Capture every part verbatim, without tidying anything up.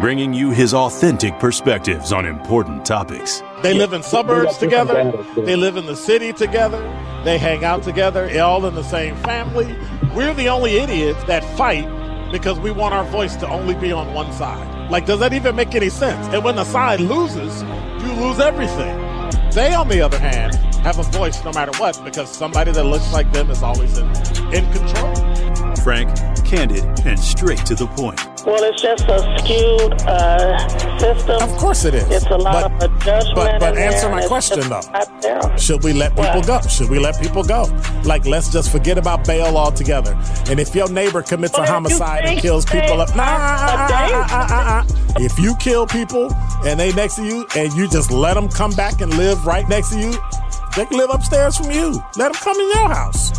bringing you his authentic perspectives on important topics. They live in suburbs together. They live in the city together. They hang out together, all in the same family. We're the only idiots that fight because we want our voice to only be on one side. Like, does that even make any sense? And when the side loses, you lose everything. They, on the other hand, have a voice no matter what because somebody that looks like them is always in, in control. Frank, candid, and straight to the point. Well, it's just a skewed uh, system. Of course it is. It's a lot but, of judgment. But, but answer my it's question, though. There. Should we let people what? go? Should we let people go? Like, let's just forget about bail altogether. And if your neighbor commits well, a homicide and kills people up, nah, uh, uh, uh, uh, uh. If you kill people and they next to you and you just let them come back and live right next to you, they can live upstairs from you. Let them come in your house.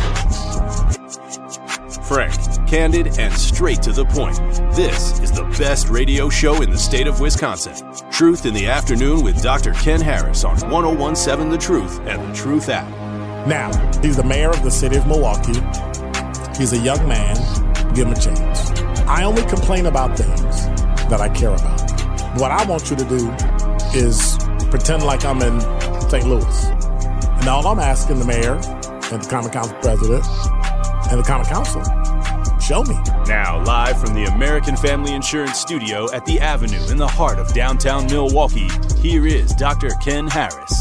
Frank, candid, and straight to the point. This is the best radio show in the state of Wisconsin. Truth in the Afternoon with Doctor Ken Harris on one oh one point seven The Truth and The Truth app. Now, he's the mayor of the city of Milwaukee. He's a young man. Give him a chance. I only complain about things that I care about. What I want you to do is pretend like I'm in Saint Louis. And all I'm asking the mayor and the Common Council president and the Common Council, show me. Now, live from the American Family Insurance Studio at the Avenue in the heart of downtown Milwaukee, here is Doctor Ken Harris.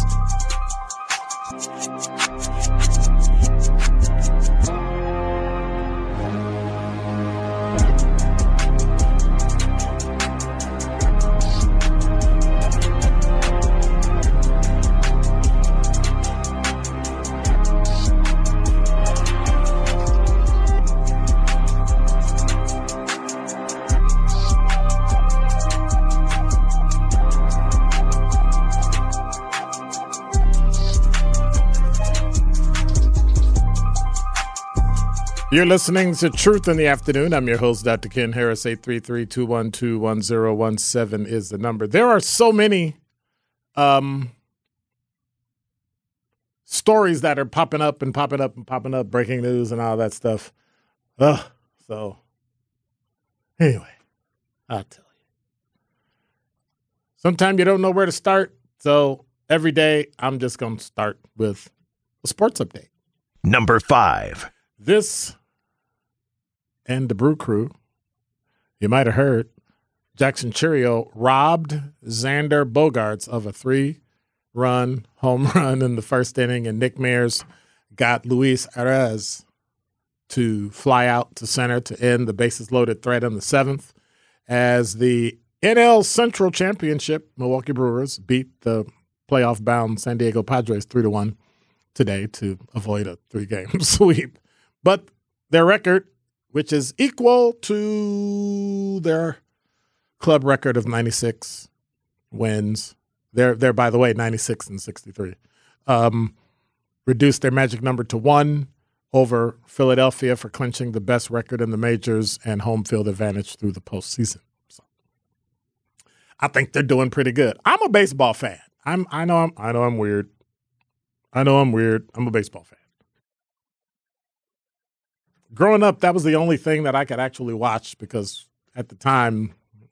You're listening to Truth in the Afternoon. I'm your host, Doctor Ken Harris. eight three three, two one two, one oh one seven is the number. There are so many um, stories that are popping up and popping up and popping up, breaking news and all that stuff. Ugh. So, anyway, I'll tell you. Sometimes you don't know where to start. So, every day, I'm just going to start with a sports update. Number five. This and the Brew Crew, you might have heard, Jackson Chourio robbed Xander Bogaerts of a three-run home run in the first inning, and Nick Mears got Luis Arraez to fly out to center to end the bases-loaded threat in the seventh as the N L Central Championship, Milwaukee Brewers beat the playoff-bound San Diego Padres three to one today to avoid a three-game sweep. But their record, which is equal to their club record of ninety-six wins, they're, they're by the way, ninety-six and sixty-three, um, reduced their magic number to one over Philadelphia for clinching the best record in the majors and home field advantage through the postseason. So I think they're doing pretty good. I'm a baseball fan. I'm, I know I'm, I know I'm weird. I know I'm weird. I'm a baseball fan. Growing up, that was the only thing that I could actually watch because at the time,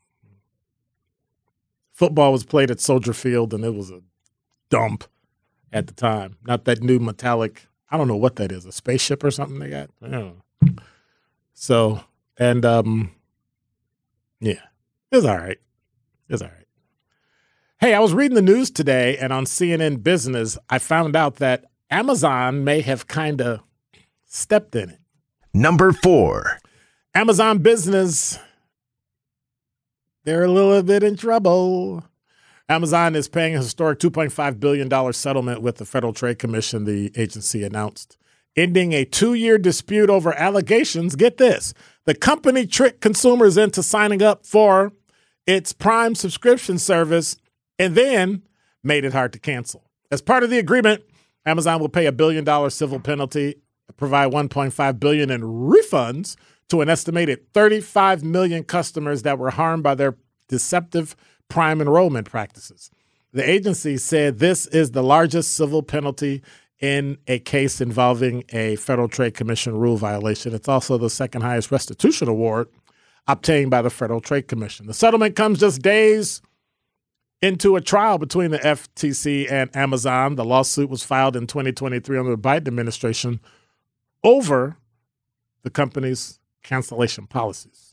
football was played at Soldier Field, and it was a dump at the time. Not that new metallic, I don't know what that is, a spaceship or something they got? I don't know. So, and, um, yeah, it was all right. It was all right. Hey, I was reading the news today, and on C N N Business, I found out that Amazon may have kind of stepped in it. Number four. Amazon Business, they're a little bit in trouble. Amazon is paying a historic two point five billion dollars settlement with the Federal Trade Commission, the agency announced, ending a two-year dispute over allegations. Get this. The company tricked consumers into signing up for its Prime subscription service and then made it hard to cancel. As part of the agreement, Amazon will pay a billion dollar civil penalty, provide one point five billion dollars in refunds to an estimated thirty-five million customers that were harmed by their deceptive Prime enrollment practices. The agency said this is the largest civil penalty in a case involving a Federal Trade Commission rule violation. It's also the second highest restitution award obtained by the Federal Trade Commission. The settlement comes just days into a trial between the F T C and Amazon. The lawsuit was filed in twenty twenty-three under the Biden administration over the company's cancellation policies.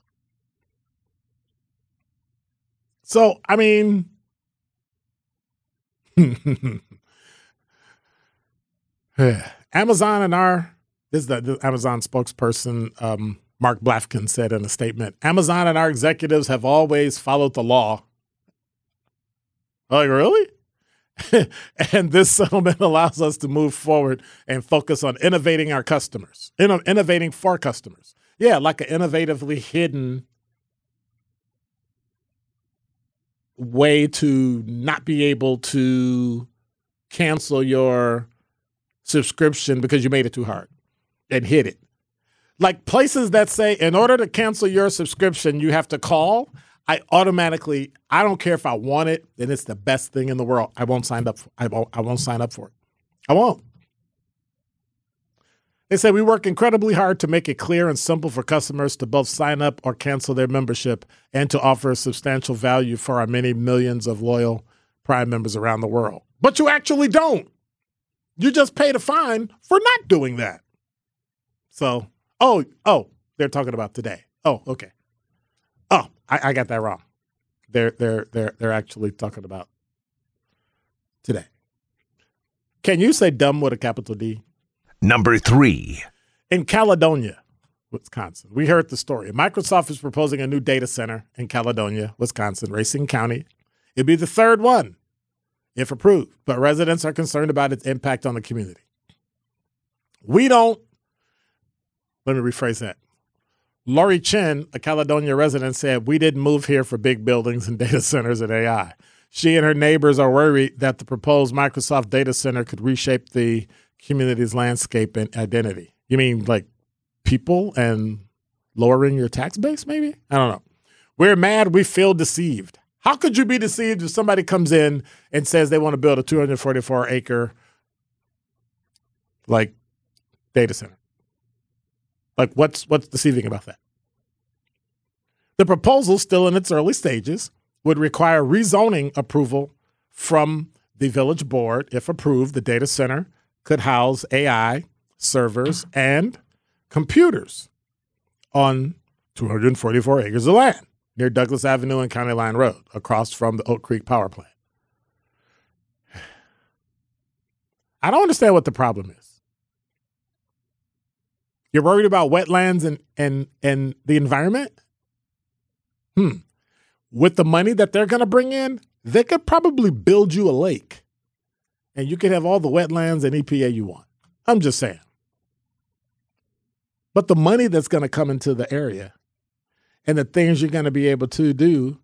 So, I mean, Amazon and our, this is the, the Amazon spokesperson, um, Mark Blafkin, said in a statement, Amazon and our executives have always followed the law. Like, really? And this settlement allows us to move forward and focus on innovating our customers, Inno- innovating for customers. Yeah, like an innovatively hidden way to not be able to cancel your subscription because you made it too hard and hid it. Like places that say, in order to cancel your subscription, you have to call. I automatically, I don't care if I want it, then it's the best thing in the world. I won't sign up. For, I won't. I won't sign up for it. I won't. They say we work incredibly hard to make it clear and simple for customers to both sign up or cancel their membership and to offer substantial value for our many millions of loyal Prime members around the world. But you actually don't. You just paid a fine for not doing that. So, oh, oh, they're talking about today. Oh, okay. Oh, I, I got that wrong. They're they're they're they're actually talking about today. Can you say dumb with a capital D? Number three. In Caledonia, Wisconsin, we heard the story. Microsoft is proposing a new data center in Caledonia, Wisconsin, Racine County. It'd be the third one, if approved, but residents are concerned about its impact on the community. We don't, let me rephrase that. Lori Chin, a Caledonia resident, said, we didn't move here for big buildings and data centers and A I. She and her neighbors are worried that the proposed Microsoft data center could reshape the community's landscape and identity. You mean like people and lowering your tax base, maybe? I don't know. We're mad. We feel deceived. How could you be deceived if somebody comes in and says they want to build a two hundred forty-four acre like data center? Like, what's what's deceiving about that? The proposal, still in its early stages, would require rezoning approval from the village board. If approved, the data center could house A I servers and computers on two hundred forty-four acres of land near Douglas Avenue and County Line Road, across from the Oak Creek Power Plant. I don't understand what the problem is. You're worried about wetlands and, and, and the environment? Hmm. With the money that they're going to bring in, they could probably build you a lake and you could have all the wetlands and E P A you want. I'm just saying. But the money that's going to come into the area and the things you're going to be able to do,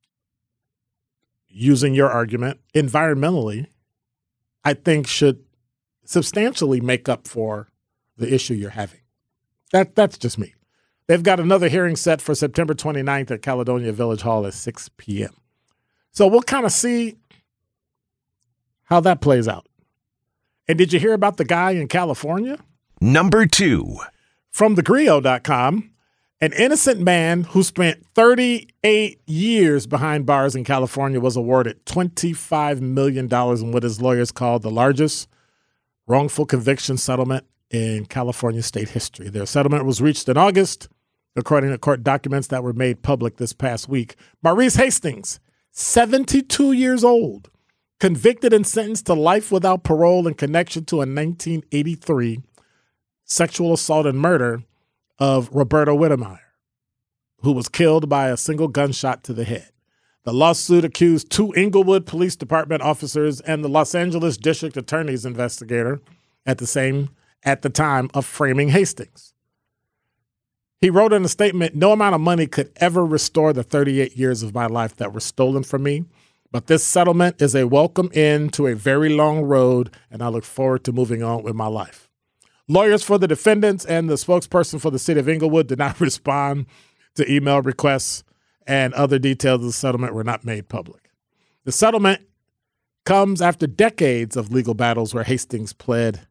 using your argument, environmentally, I think should substantially make up for the issue you're having. That That's just me. They've got another hearing set for September twenty-ninth at Caledonia Village Hall at six p.m. So we'll kind of see how that plays out. And did you hear about the guy in California? Number two. From the Grio dot com, an innocent man who spent thirty-eight years behind bars in California was awarded twenty-five million dollars in what his lawyers called the largest wrongful conviction settlement in California state history. Their settlement was reached in August, according to court documents that were made public this past week. Maurice Hastings, seventy-two years old, convicted and sentenced to life without parole in connection to a nineteen eighty-three sexual assault and murder of Roberta Whittemire, who was killed by a single gunshot to the head. The lawsuit accused two Inglewood Police Department officers and the Los Angeles District Attorney's investigator at the same at the time of framing Hastings. He wrote in a statement, no amount of money could ever restore the thirty-eight years of my life that were stolen from me, but this settlement is a welcome end to a very long road, and I look forward to moving on with my life. Lawyers for the defendants and the spokesperson for the city of Inglewood did not respond to email requests, and other details of the settlement were not made public. The settlement comes after decades of legal battles where Hastings pled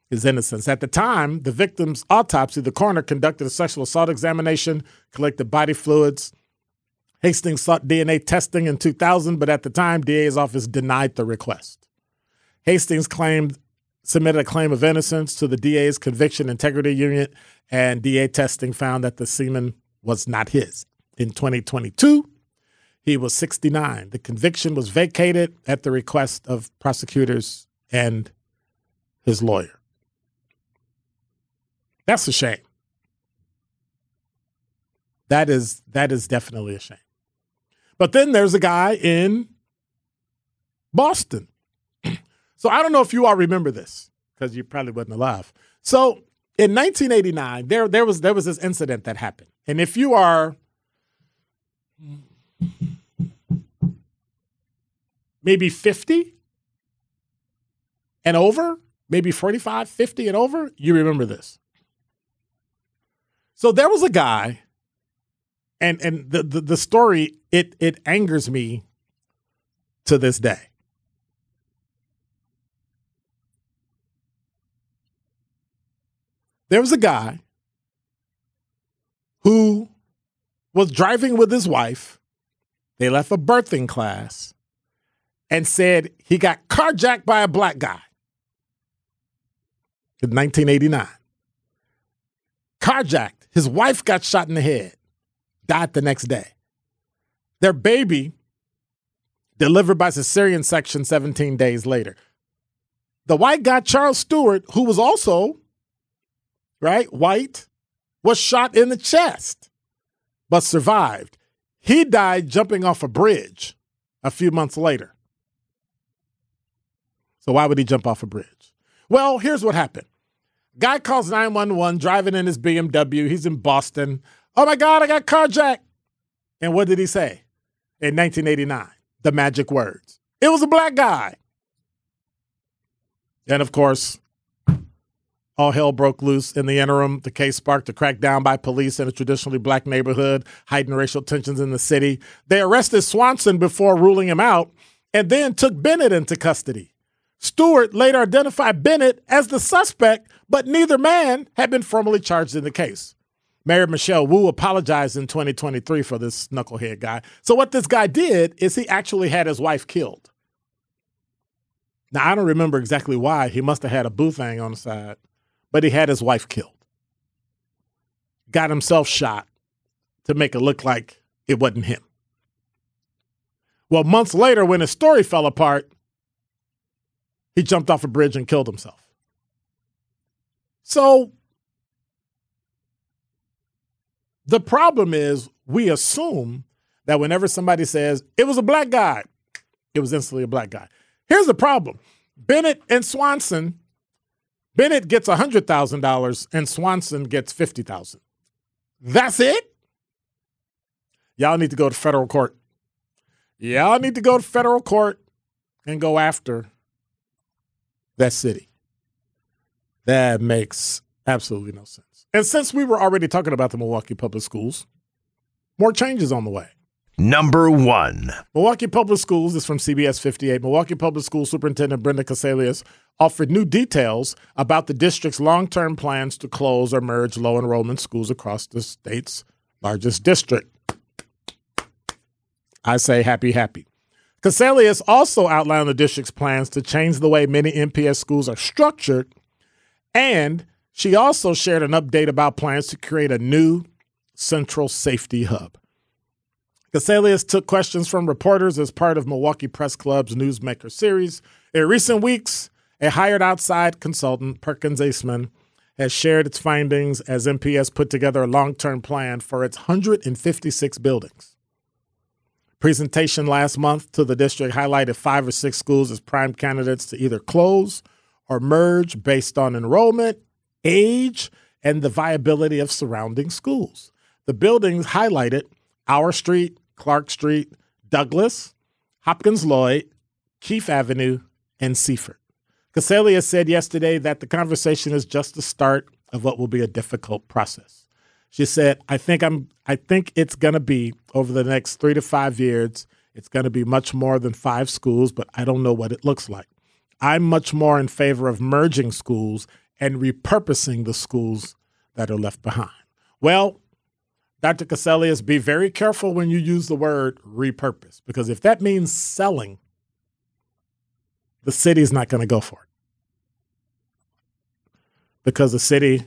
his innocence. At the time, the victim's autopsy, the coroner conducted a sexual assault examination, collected body fluids. Hastings sought D N A testing in two thousand, but at the time, D A's office denied the request. Hastings claimed, submitted a claim of innocence to the D A's conviction integrity unit, and D A testing found that the semen was not his. In twenty twenty-two, he was sixty-nine. The conviction was vacated at the request of prosecutors and his lawyer. That's a shame. That is that is definitely a shame. But then there's a guy in Boston. So I don't know if you all remember this, because you probably wasn't alive. So in nineteen eighty-nine, there, there was there was this incident that happened. And if you are maybe fifty and over, maybe forty-five, fifty and over, you remember this. So there was a guy, and and the, the, the story, it it angers me to this day. There was a guy who was driving with his wife. They left a birthing class and said he got carjacked by a black guy in nineteen eighty-nine. Carjacked. His wife got shot in the head, died the next day. Their baby delivered by cesarean section seventeen days later. The white guy, Charles Stewart, who was also, right, white, was shot in the chest, but survived. He died jumping off a bridge a few months later. So why would he jump off a bridge? Well, here's what happened. Guy calls nine one one, driving in his B M W. He's in Boston. Oh, my God, I got carjacked. And what did he say in nineteen eighty-nine? The magic words. It was a black guy. And, of course, all hell broke loose. In the interim, the case sparked a crackdown by police in a traditionally black neighborhood, heightened racial tensions in the city. They arrested Swanson before ruling him out and then took Bennett into custody. Stewart later identified Bennett as the suspect, but neither man had been formally charged in the case. Mayor Michelle Wu apologized in twenty twenty-three for this knucklehead guy. So what this guy did is he actually had his wife killed. Now, I don't remember exactly why. He must have had a boo thing on the side, but he had his wife killed. Got himself shot to make it look like it wasn't him. Well, months later, when his story fell apart, he jumped off a bridge and killed himself. So the problem is we assume that whenever somebody says, it was a black guy, it was instantly a black guy. Here's the problem. Bennett and Swanson, Bennett gets one hundred thousand dollars and Swanson gets fifty thousand dollars. That's it? Y'all need to go to federal court. Y'all need to go to federal court and go after that city. That makes absolutely no sense. And since we were already talking about the Milwaukee Public Schools, more changes on the way. Number one. Milwaukee Public Schools is from C B S fifty-eight. Milwaukee Public Schools Superintendent Brenda Casalius offered new details about the district's long-term plans to close or merge low-enrollment schools across the state's largest district. I say happy, happy. Casalius also outlined the district's plans to change the way many M P S schools are structured, and she also shared an update about plans to create a new central safety hub. Casalius took questions from reporters as part of Milwaukee Press Club's Newsmaker series. In recent weeks, a hired outside consultant, Perkins Eastman, has shared its findings as M P S put together a long-term plan for its one hundred fifty-six buildings. Presentation last month to the district highlighted five or six schools as prime candidates to either close or merge based on enrollment, age, and the viability of surrounding schools. The buildings highlighted Our Street, Clark Street, Douglas, Hopkins Lloyd, Keefe Avenue, and Seaford. Casalius said yesterday that the conversation is just the start of what will be a difficult process. She said, I think I'm I think it's gonna be over the next three to five years, it's gonna be much more than five schools, but I don't know what it looks like. I'm much more in favor of merging schools and repurposing the schools that are left behind. Well, Doctor Cassellius, be very careful when you use the word repurpose, because if that means selling, the city is not going to go for it. Because the city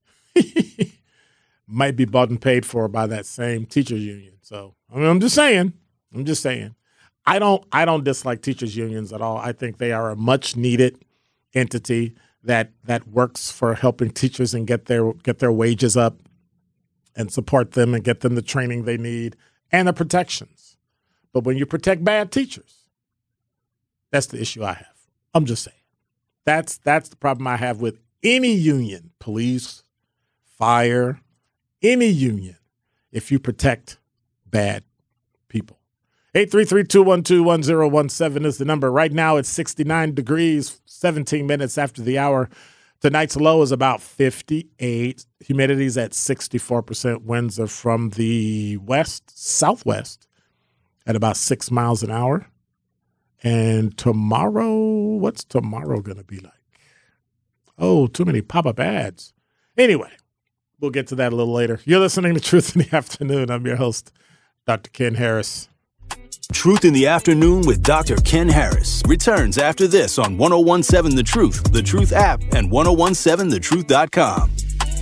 might be bought and paid for by that same teachers union. So I mean, I'm just saying, I'm just saying, I don't, I don't dislike teachers unions at all. I think they are a much needed entity that that works for helping teachers and get their get their wages up and support them and get them the training they need and the protections. But when you protect bad teachers, that's the issue I have. I'm just saying. That's that's the problem I have with any union, police, fire, any union, if you protect bad people. eight three three, two one two, one zero one seven is the number. Right now it's sixty-nine degrees, seventeen minutes after the hour. Tonight's low is about fifty-eight. Humidity's at sixty-four percent. Winds are from the west, southwest at about six miles an hour. And tomorrow, what's tomorrow going to be like? Oh, too many pop-up ads. Anyway, we'll get to that a little later. You're listening to Truth in the Afternoon. I'm your host, Doctor Ken Harris. Truth in the Afternoon with Doctor Ken Harris returns after this on ten seventeen The Truth, The Truth app, and ten seventeen the truth dot com.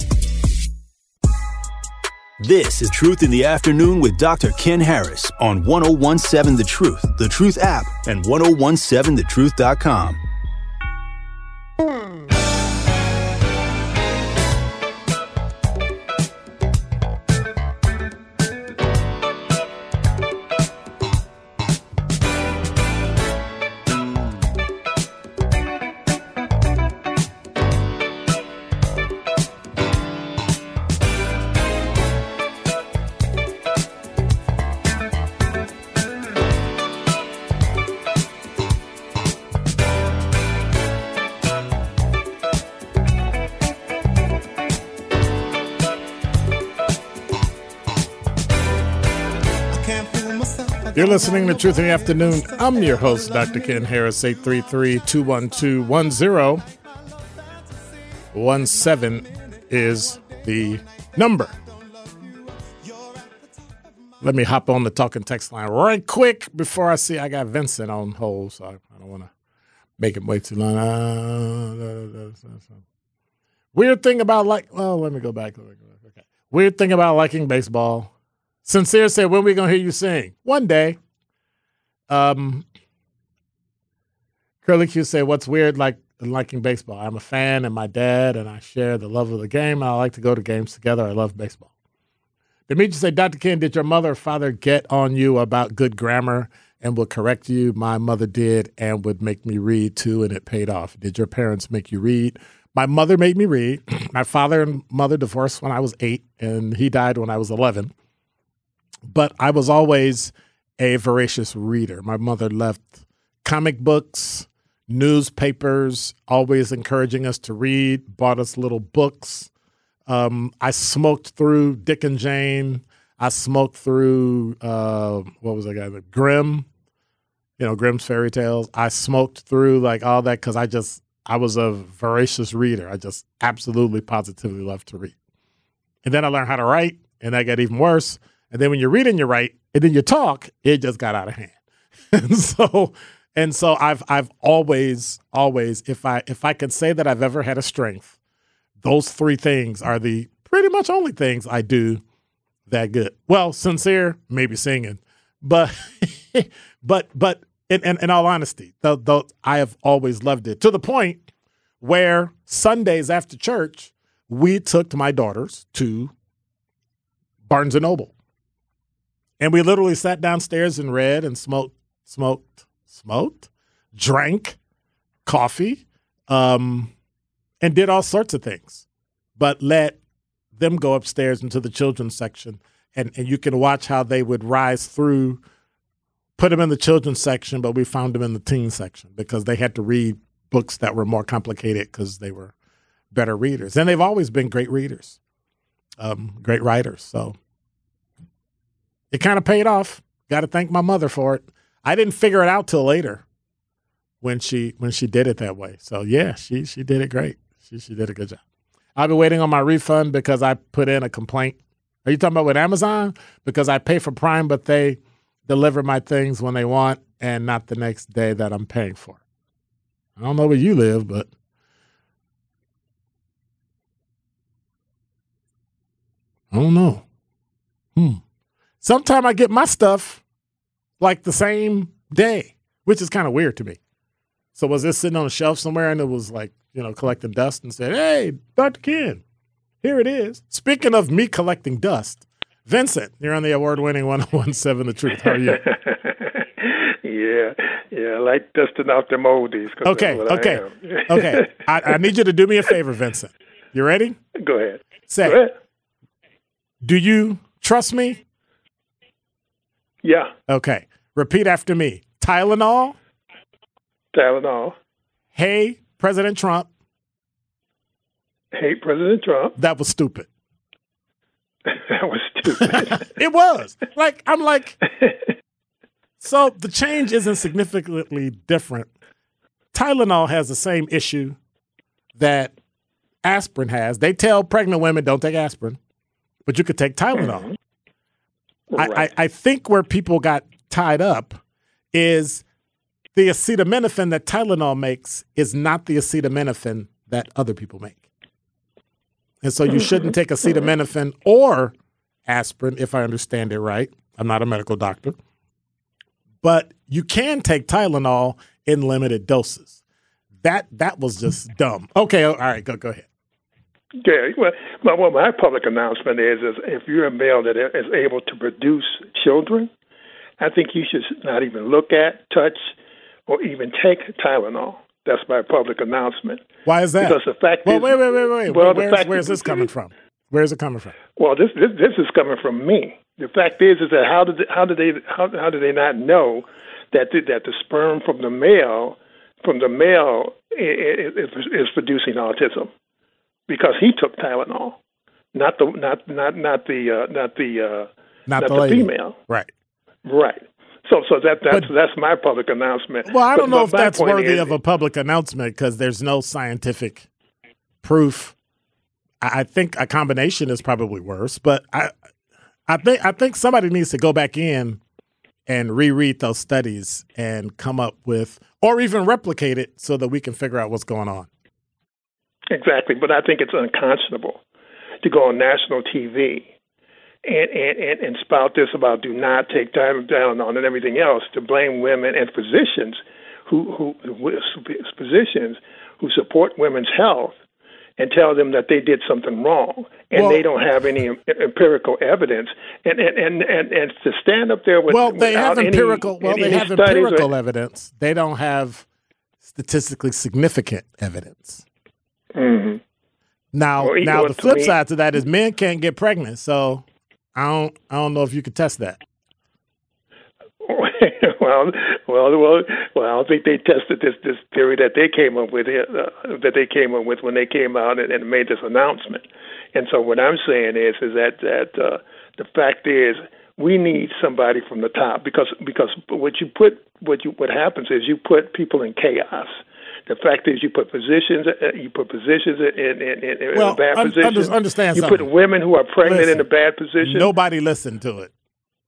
This is Truth in the Afternoon with Doctor Ken Harris on ten seventeen The Truth, The Truth app, and ten seventeen the truth dot com. You're listening to Truth in the Afternoon. I'm your host, Doctor Ken Harris. Eight three three, two one two, one zero one seven is the number. Let me hop on the talking text line right quick before I see I got Vincent on hold, so I don't want to make him wait too long. Uh, weird thing about like, oh, let me go back. Let me go back. Okay. Weird thing about liking baseball. Sincere said, when are we going to hear you sing? One day. Um, Curly Q said, what's weird like liking baseball? I'm a fan and my dad and I share the love of the game. I like to go to games together. I love baseball. Demetri said, Doctor Ken, did your mother or father get on you about good grammar and would correct you? My mother did and would make me read too, and it paid off. Did your parents make you read? My mother made me read. My father and mother divorced when I was eight and he died when I was eleven. But I was always a voracious reader. My mother left comic books, newspapers, always encouraging us to read, bought us little books. Um, I smoked through Dick and Jane. I smoked through, uh, what was that guy? Grimm, you know, Grimm's fairy tales. I smoked through like all that because I just, I was a voracious reader. I just absolutely, positively loved to read. And then I learned how to write, and that got even worse. And then when you're reading, you write, and then you talk, it just got out of hand. and so, and so I've I've always, always, if I if I could say that I've ever had a strength, those three things are the pretty much only things I do that good. Well, sincere, maybe singing, but but but in, in, in all honesty, the, the, I have always loved it to the point where Sundays after church, we took my daughters to Barnes and Noble. And we literally sat downstairs and read and smoked, smoked, smoked, drank coffee, um, and did all sorts of things. But let them go upstairs into the children's section, and, and you can watch how they would rise through, put them in the children's section, but we found them in the teen section because they had to read books that were more complicated because they were better readers. And they've always been great readers, um, great writers. So it kind of paid off. Got to thank my mother for it. I didn't figure it out till later when she when she did it that way. So yeah, she she did it great. she, she did a good job. I've been waiting on my refund because I put in a complaint. Are you talking about with Amazon? Because I pay for Prime, but they deliver my things when they want and not the next day that I'm paying for. I don't know where you live, but I don't know. Hmm. Sometimes I get my stuff like the same day, which is kind of weird to me. So was this sitting on a shelf somewhere and it was like, you know, collecting dust and said, hey, Doctor Ken, here it is. Speaking of me collecting dust, Vincent, you're on the award-winning one oh one seven The Truth. How are you? yeah, yeah, I like dusting out them oldies. Okay, okay, I okay. I, I need you to do me a favor, Vincent. You ready? Go ahead. Say, Go ahead. Do you trust me? Yeah. Okay. Repeat after me. Tylenol. Tylenol. Hey, President Trump. Hey, President Trump. That was stupid. That was stupid. It was. Like, I'm like, so the change isn't significantly different. Tylenol has the same issue that aspirin has. They tell pregnant women don't take aspirin, but you could take Tylenol. Mm-hmm. Right. I, I, I think where people got tied up is the acetaminophen that Tylenol makes is not the acetaminophen that other people make. And so you shouldn't take acetaminophen or aspirin, if I understand it right. I'm not a medical doctor. But you can take Tylenol in limited doses. That that was just dumb. Okay, all right, go go ahead. Yeah, well, well, my public announcement is, is if you're a male that is able to produce children, I think you should not even look at, touch, or even take Tylenol. That's my public announcement. Why is that? Because the fact well, is, wait, wait, wait, wait. Well, where's, where's this coming from? Where's it coming from? Well, this this, this is coming from me. The fact is, is that how did how did they how how did they not know that the, that the sperm from the male from the male is, is, is producing autism? Because he took Tylenol, not the not not not the uh, not the uh, not, not the, the lady. female. Right. Right. So so that that's but, that's my public announcement. Well, I don't but, know but if that's worthy is, of a public announcement because there's no scientific proof. I, I think a combination is probably worse, but I I think I think somebody needs to go back in and reread those studies and come up with, or even replicate it so that we can figure out what's going on. Exactly, but I think it's unconscionable to go on national T V and, and, and, and spout this about do not take Tylenol and everything else to blame women and physicians who, who, who physicians who support women's health and tell them that they did something wrong and well, they don't have any empirical evidence and and, and, and, and to stand up there with well they have empirical any, well any they have empirical or, evidence. They don't have statistically significant evidence. Mm-hmm. Now, well, now the flip me, side to that is men can't get pregnant. So I don't, I don't know if you could test that. well, well, well, well. I don't think they tested this this theory that they came up with uh, that they came up with when they came out and, and made this announcement. And so what I'm saying is, is that that uh, the fact is we need somebody from the top because because what you put what you what happens is you put people in chaos. The fact is, you put positions, uh, you put positions in, in, in, in well, a bad un- position. Under, understand you something. put women who are pregnant Listen, in a bad position. Nobody listened to it.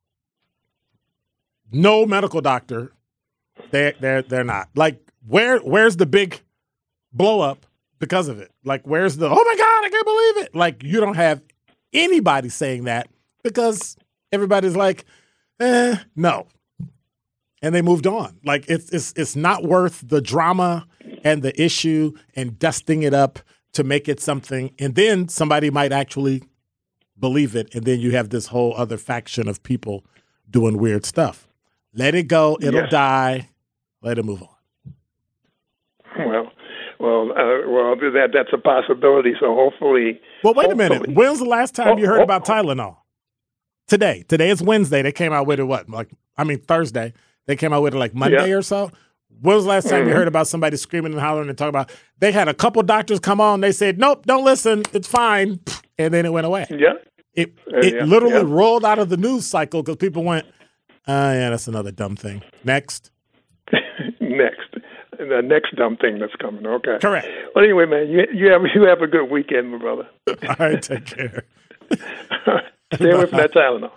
No medical doctor. They they're they're not like where where's the big blow up because of it? Like where's the oh my God I can't believe it? Like you don't have anybody saying that because everybody's like eh, no. And they moved on. Like it's it's it's not worth the drama and the issue and dusting it up to make it something. And then somebody might actually believe it. And then you have this whole other faction of people doing weird stuff. Let it go. It'll yes. die. Let it move on. Well, well, uh, well. That that's a possibility. So hopefully. Well, wait hopefully. a minute. When's the last time oh, you heard oh, about Tylenol? Today. Today is Wednesday. They came out with it. What? Like I mean Thursday. They came out with it like Monday yeah. or so. When was the last time mm-hmm. you heard about somebody screaming and hollering and talking about? They had a couple doctors come on. They said, "Nope, don't listen. It's fine," and then it went away. Yeah. It uh, it yeah. literally yeah. rolled out of the news cycle because people went, "Ah, uh, yeah, that's another dumb thing." Next. Next. the next dumb thing that's coming. Okay. Correct. Well, anyway, man, you you have you have a good weekend, my brother. All right, take care. Stay away from that Tylenol.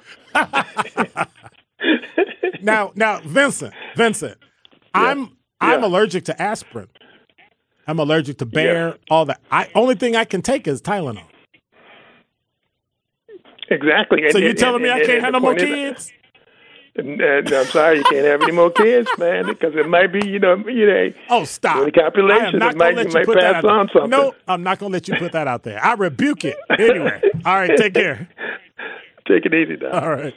now, now, Vincent, Vincent, yeah. I'm I'm yeah. allergic to aspirin. I'm allergic to Bayer, yeah. all that. I only thing I can take is Tylenol. Exactly. So and, you're telling and, me and, I can't have no more is, kids? And, and I'm sorry, you can't have any more kids, man, because it might be, you know, you know. Oh, stop! The copulation, it might, you might pass on something. No, I'm not going to let you put that out there. I rebuke it. Anyway, all right, take care. Take it easy, now. All right.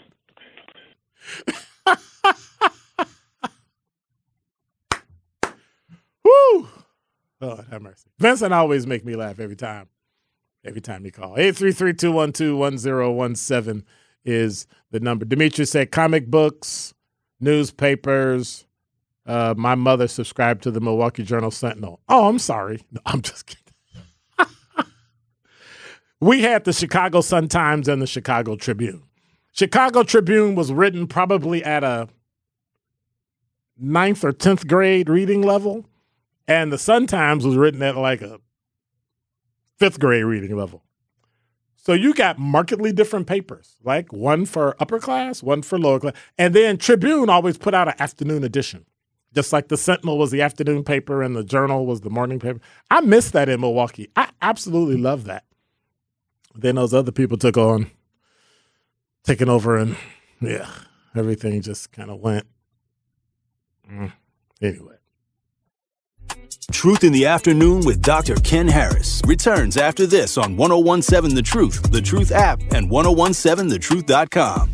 Woo! Lord have mercy. Vincent always make me laugh every time. Every time you call. eight three three, two one two, one zero one seven is the number. Demetrius said comic books, newspapers. Uh, my mother subscribed to the Milwaukee Journal-Sentinel. Oh, I'm sorry. No, I'm just kidding. We had the Chicago Sun-Times and the Chicago Tribune. Chicago Tribune was written probably at a ninth or tenth grade reading level, and the Sun-Times was written at like a fifth grade reading level. So you got markedly different papers, like one for upper class, one for lower class. And then Tribune always put out an afternoon edition, just like the Sentinel was the afternoon paper and the Journal was the morning paper. I miss that in Milwaukee. I absolutely love that. Then those other people took on, taking over, and yeah, everything just kind of went. Mm. Anyway. Truth in the Afternoon with Doctor Ken Harris returns after this on ten seventeen The Truth, The Truth app, and ten seventeen the truth dot com.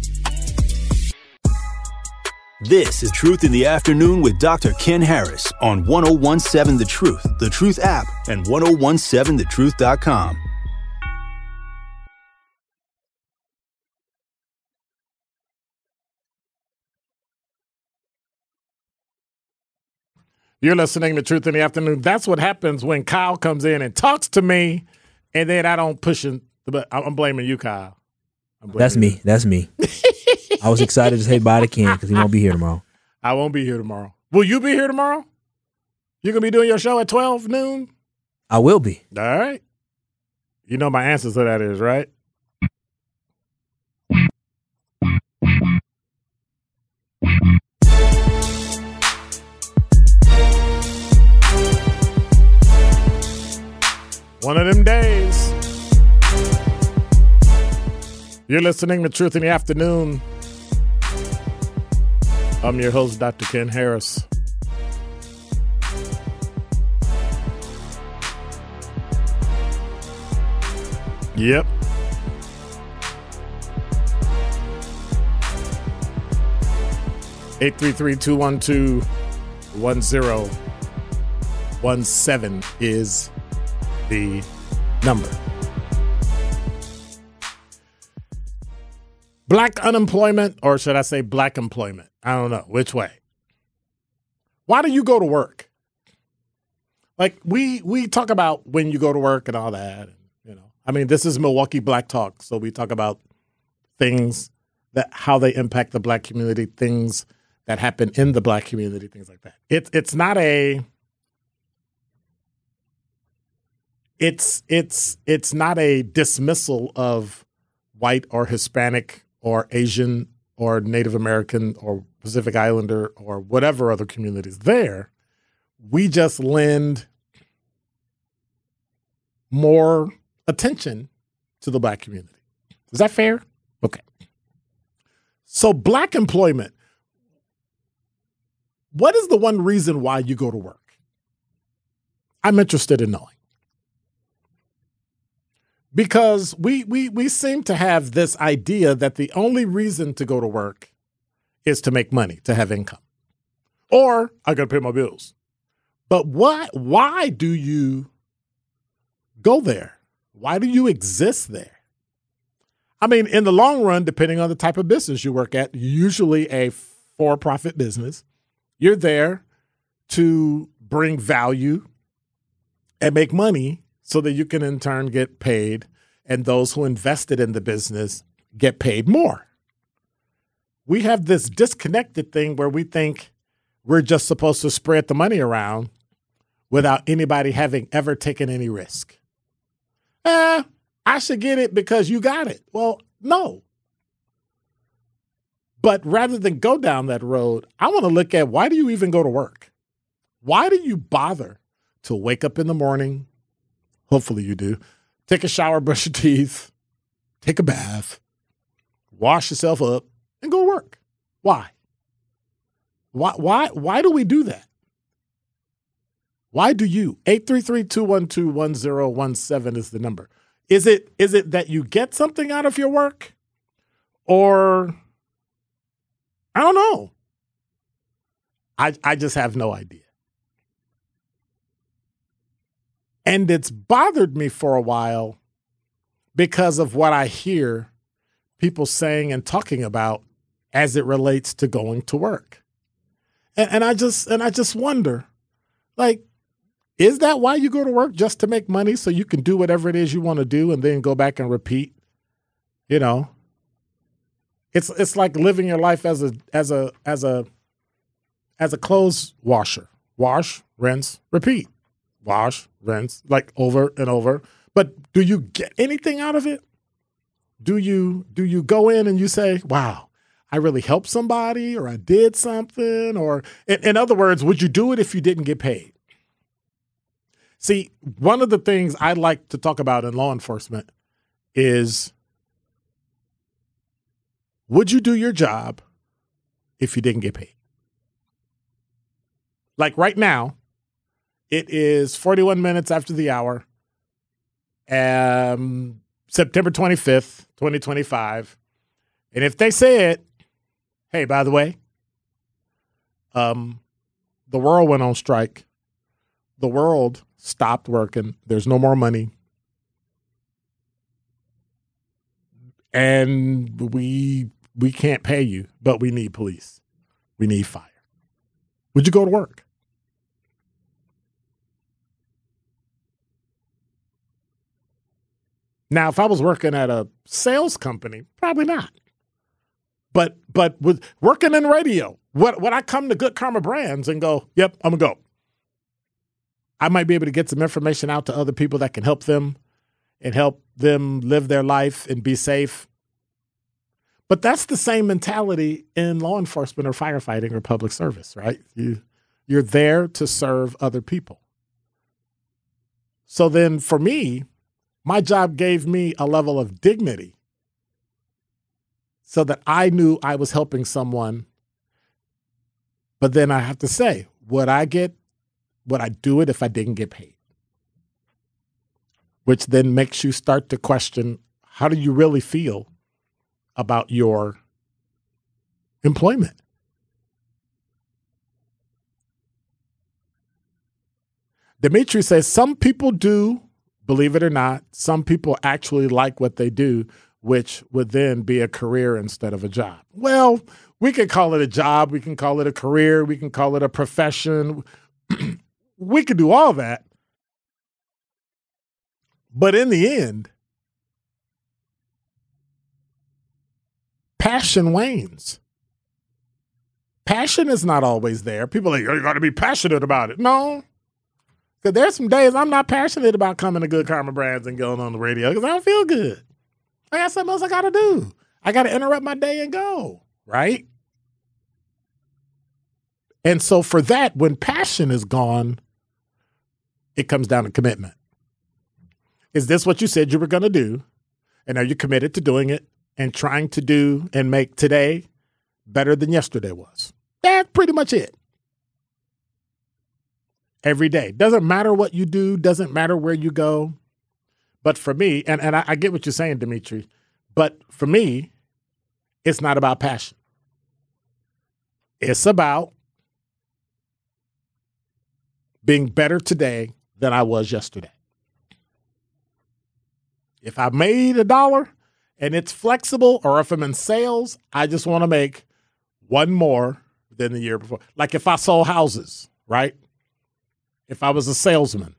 This is Truth in the Afternoon with Doctor Ken Harris on ten seventeen The Truth, The Truth app, and ten seventeen the truth dot com. You're listening to Truth in the Afternoon. That's what happens when Kyle comes in and talks to me, and then I don't push him. But I'm blaming you, Kyle. Blaming That's me. You. That's me. I was excited to say bye to Ken because he won't be here tomorrow. I won't be here tomorrow. Will you be here tomorrow? You're going to be doing your show at twelve noon? I will be. All right. You know my answer to that is, right? One of them days. You're listening to Truth in the Afternoon. I'm your host, Doctor Ken Harris. Yep. eight three three, two one two, one zero one seven is the number. Black unemployment, or should I say black employment? I don't know which way. Why do you go to work? Like we we talk about when you go to work and all that. And, you know, I mean, this is Milwaukee Black Talk, so we talk about things that how they impact the black community, things that happen in the black community, things like that. It's it's not a It's it's it's not a dismissal of white or Hispanic or Asian or Native American or Pacific Islander or whatever other communities there. We just lend more attention to the black community. Is that fair? Okay. So black employment. What is the one reason why you go to work? I'm interested in knowing. Because we we we seem to have this idea that the only reason to go to work is to make money, to have income. Or I got to pay my bills. But why why do you go there? Why do you exist there? I mean, in the long run, depending on the type of business you work at, usually a for-profit business, you're there to bring value and make money so that you can in turn get paid, and those who invested in the business get paid more. We have this disconnected thing where we think we're just supposed to spread the money around without anybody having ever taken any risk. Eh, I should get it because you got it. Well, no. But rather than go down that road, I want to look at, why do you even go to work? Why do you bother to wake up in the morning? Hopefully you do. Take a shower, brush your teeth, take a bath, wash yourself up, and go to work. Why? Why, why, why do we do that? Why do you? eight three three, two one two, one zero one seven is the number. Is it, is it that you get something out of your work? Or, I don't know. I, I just have no idea. And it's bothered me for a while because of what I hear people saying and talking about as it relates to going to work. And, and I just and I just wonder, like, is that why you go to work, just to make money so you can do whatever it is you want to do and then go back and repeat? You know, it's it's like living your life as a as a as a as a clothes washer. Wash, rinse, repeat. Wash, rinse, like over and over. But do you get anything out of it? Do you do you go in and you say, wow, I really helped somebody, or I did something? Or in, in other words, would you do it if you didn't get paid? See, one of the things I like to talk about in law enforcement is, would you do your job if you didn't get paid? Like right now, it is forty-one minutes after the hour, um, September twenty-fifth, twenty twenty-five. And if they said, hey, by the way, um, the world went on strike, the world stopped working, there's no more money, and we we can't pay you, but we need police, we need fire, would you go to work? Now, if I was working at a sales company, probably not. But but with working in radio, what would I come to Good Karma Brands and go, yep, I'm going to go. I might be able to get some information out to other people that can help them and help them live their life and be safe. But that's the same mentality in law enforcement or firefighting or public service, right? You, you're there to serve other people. So then for me, my job gave me a level of dignity so that I knew I was helping someone. But then I have to say, would I get, would I do it if I didn't get paid? Which then makes you start to question, how do you really feel about your employment? Dimitri says some people do, believe it or not, some people actually like what they do, which would then be a career instead of a job. Well, we can call it a job. We can call it a career. We can call it a profession. We could do all that. But in the end, passion wanes. Passion is not always there. People are like, you got to be passionate about it. No. Because there's some days I'm not passionate about coming to Good Karma Brands and going on the radio because I don't feel good. I got something else I got to do. I got to interrupt my day and go, right? And so for that, when passion is gone, it comes down to commitment. Is this what you said you were going to do? And are you committed to doing it and trying to do and make today better than yesterday was? That's pretty much it. Every day. Doesn't matter what you do, doesn't matter where you go. But for me, and, and I, I get what you're saying, Dimitri, but for me, it's not about passion. It's about being better today than I was yesterday. If I made a dollar and it's flexible, or if I'm in sales, I just want to make one more than the year before. Like if I sold houses, right? If I was a salesman,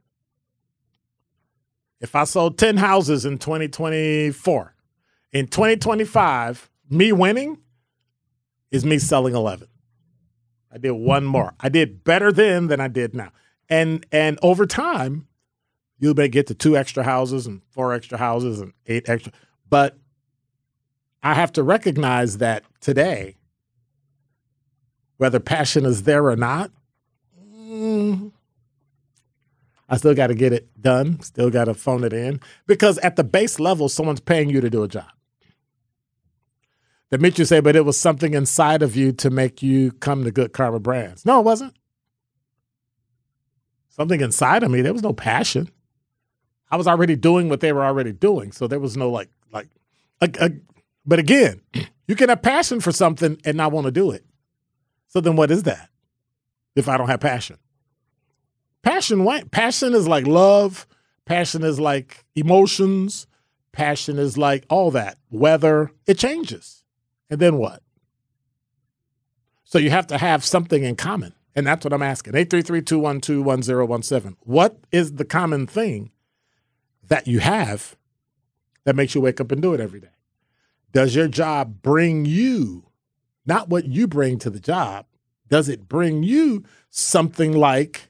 if I sold ten houses in twenty twenty-four, in twenty twenty-five, me winning is me selling eleven. I did one more. I did better then than I did now. And and over time, you may get to two extra houses and four extra houses and eight extra. But I have to recognize that today, whether passion is there or not, mm, I still got to get it done, still got to phone it in. Because at the base level, someone's paying you to do a job. That makes you say, but it was something inside of you to make you come to Good Karma Brands. No, it wasn't. Something inside of me, there was no passion. I was already doing what they were already doing. So there was no like, like, a, a, but again, you can have passion for something and not want to do it. So then what is that if I don't have passion? Passion, what? Passion is like love. Passion is like emotions. Passion is like all that. Weather, it changes. And then what? So you have to have something in common. And that's what I'm asking. eight three three, two one two, one zero one seven. What is the common thing that you have that makes you wake up and do it every day? Does your job bring you, not what you bring to the job, does it bring you something like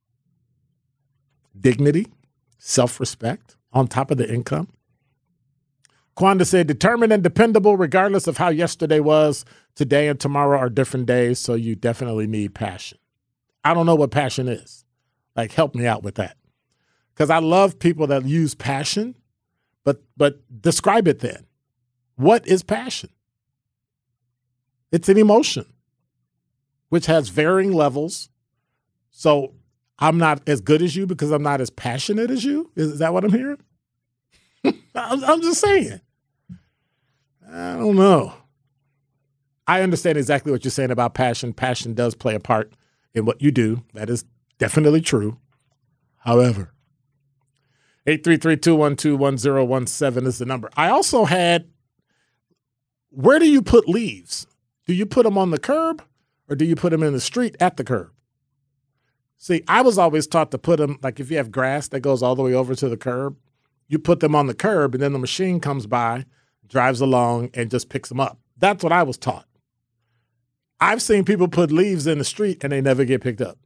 dignity, self-respect on top of the income? Quanda said, determined and dependable regardless of how yesterday was, today and tomorrow are different days, so you definitely need passion. I don't know what passion is. Like, help me out with that. Because I love people that use passion, but but describe it then. What is passion? It's an emotion, which has varying levels. So I'm not as good as you because I'm not as passionate as you? Is that what I'm hearing? I'm, I'm just saying. I don't know. I understand exactly what you're saying about passion. Passion does play a part in what you do. That is definitely true. However, eight three three, two one two, one zero one seven is the number. I also had, where do you put leaves? Do you put them on the curb or do you put them in the street at the curb? See, I was always taught to put them, like if you have grass that goes all the way over to the curb, you put them on the curb and then the machine comes by, drives along, and just picks them up. That's what I was taught. I've seen people put leaves in the street and they never get picked up.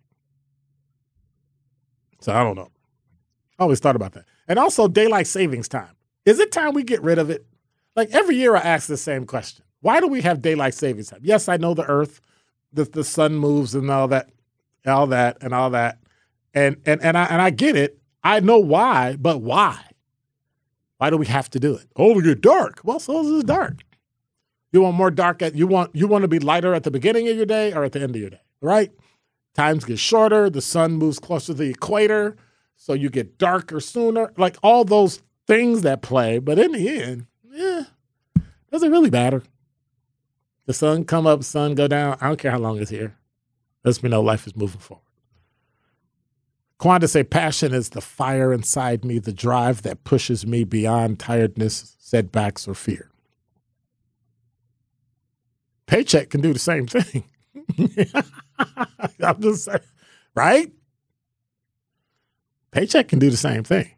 So I don't know. I always thought about that. And also daylight savings time. Is it time we get rid of it? Like every year I ask the same question. Why do we have daylight savings time? Yes, I know the earth, the, the sun moves and all that, all that and all that. And, and, and, I, and I get it. I know why, but why? Why do we have to do it? Oh, to get dark. Well, so is it dark. You want more dark at you want you want to be lighter at the beginning of your day or at the end of your day, right? Times get shorter, the sun moves closer to the equator, so you get darker sooner. Like all those things that play, but in the end, yeah, doesn't really matter. The sun come up, sun go down. I don't care how long it's here. Lets me know life is moving forward. Quanda say passion is the fire inside me, the drive that pushes me beyond tiredness, setbacks, or fear. Paycheck can do the same thing. I'm just saying, right? Paycheck can do the same thing.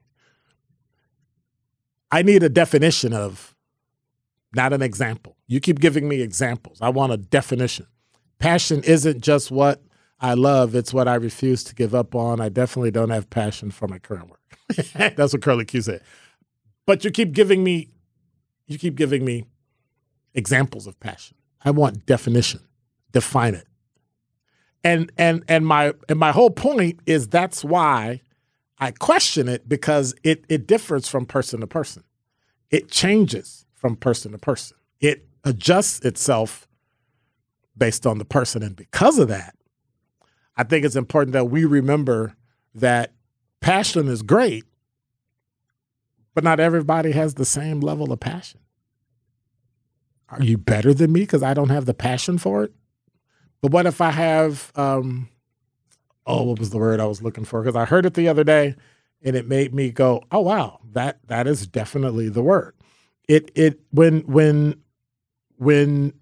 I need a definition of, not an example. You keep giving me examples. I want a definition. Passion isn't just what I love, it's what I refuse to give up on. I definitely don't have passion for my current work. That's what Curly Q said. But you keep giving me, you keep giving me examples of passion. I want definition. Define it. And and and my and my whole point is that's why I question it, because it it differs from person to person. It changes from person to person. It adjusts itself based on the person. And because of that, I think it's important that we remember that passion is great, but not everybody has the same level of passion. Are you better than me because I don't have the passion for it? But what if I have, um, oh, what was the word I was looking for? Because I heard it the other day and it made me go, oh, wow, that that is definitely the word. It it when when when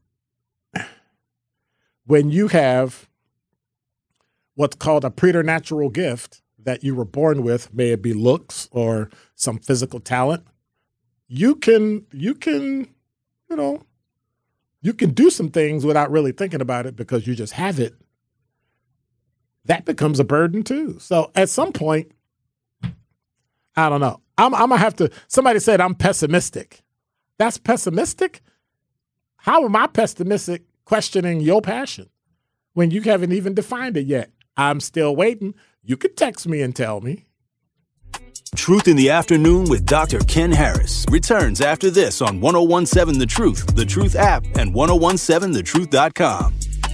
when you have what's called a preternatural gift that you were born with, may it be looks or some physical talent, you can, you can, you know, you can do some things without really thinking about it because you just have it. that becomes a burden too. So at some point, I don't know. I'm, I'm going to have to, somebody said I'm pessimistic. That's pessimistic? How am I pessimistic questioning your passion when you haven't even defined it yet? I'm still waiting. You could text me and tell me. Truth in the Afternoon with Doctor Ken Harris returns after this on ten seventeen The Truth, The Truth app, and ten seventeen the truth dot com.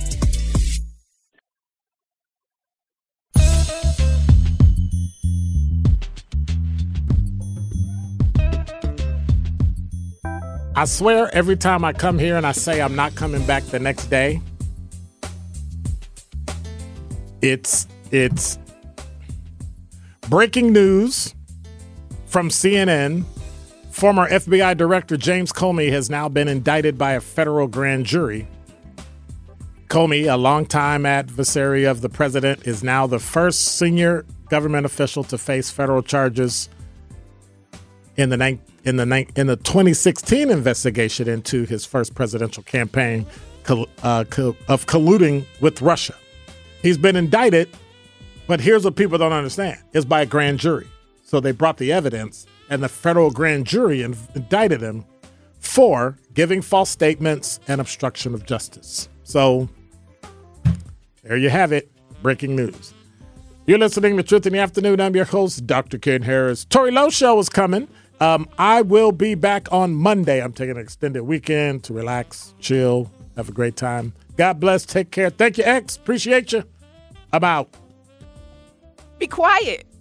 I swear every time I come here and I say I'm not coming back the next day, it's it's breaking news from C N N. Former F B I Director James Comey has now been indicted by a federal grand jury. Comey, a longtime adversary of the president, is now the first senior government official to face federal charges in the ni- in the ni- in the twenty sixteen investigation into his first presidential campaign col- uh, co- of colluding with Russia. He's been indicted, but here's what people don't understand: it's by a grand jury. So they brought the evidence, and the federal grand jury in- indicted him for giving false statements and obstruction of justice. So there you have it. Breaking news. You're listening to Truth in the Afternoon. I'm your host, Doctor Ken Harris. Tori Lowe Show is coming. Um, I will be back on Monday. I'm taking an extended weekend to relax, chill, have a great time. God bless. Take care. Thank you, X. Appreciate you. I'm out. Be quiet.